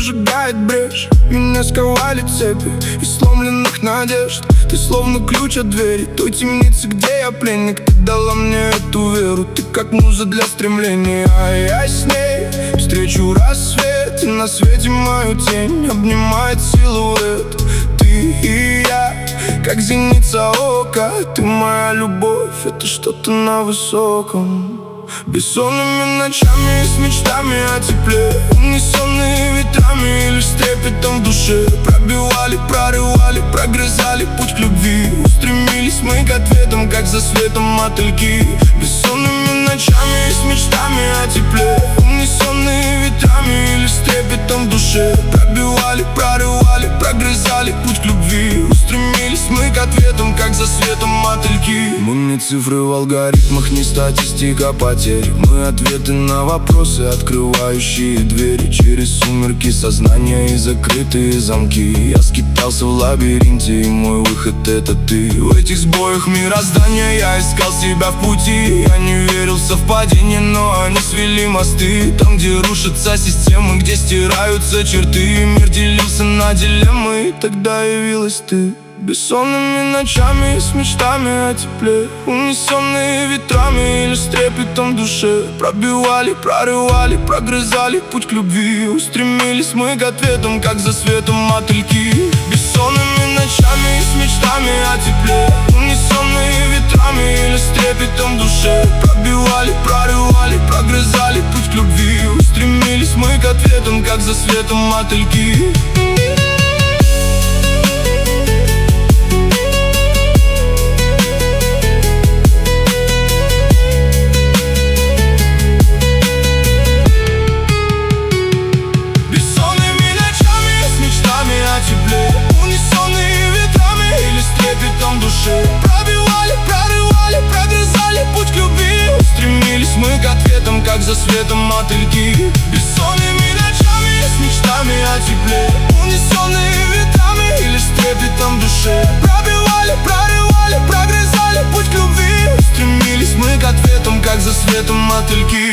прожигает брешь. Меня сковали цепи из сломленных надежд. Ты словно ключ от двери той темницы, где я пленник. Ты дала мне эту веру, ты как муза для стремления. А я с ней встречу рассвет, и на свете мою тень обнимает силуэт. Ты и я, как зеница ока. Ты моя любовь, это что-то на высоком. Бессонными ночами и с мечтами о тепле, унесенные ветрами или с трепетом в душе. Пробивали, прорывали, прогрызали путь к любви. Устремились мы к ответам, как за светом мотыльки. Бессонными ночами и с мечтами о тепле, унесенные ветрами или с трепетом в душе. Пробивали, прорывали, прогрызали путь к любви. Устремились мы к ответам, как за светом мотыльки. Мы не цифры в алгоритмах, не статистика потерь. Мы ответы на вопросы, открывающие двери. Через сумерки сознания и закрытые замки. Я скитался в лабиринте, и мой выход — это ты. В этих сбоях мироздания я искал себя в пути. Я не верил в совпадения, но они свели мосты. Там, где рушатся системы, где стираются черты. Мир делился на дилеммы, и тогда явилась ты. Бессонными ночами с мечтами о тепле, унесенные ветрами или с трепетом в душе. Пробивали, прорывали, прогрызали путь к любви. Устремились мы к ответам, как за светом мотыльки. Бессонными ночами с мечтами о тепле, унесенные ветрами или с трепетом в душе. Пробивали, прорывали, прогрызали путь к любви. Устремились мы к ответам, как за светом мотыльки. Унесенные ветрами или с трепетом в душе. Пробивали, прорывали, прогрызали путь к любви. Устремились мы к ответам, как за светом мотыльки. Бессонными ночами с мечтами о тепле, унесенные ветрами или с трепетом в душе. Пробивали, прорывали, прогрызали путь к любви. Устремились мы к ответам, как за светом мотыльки.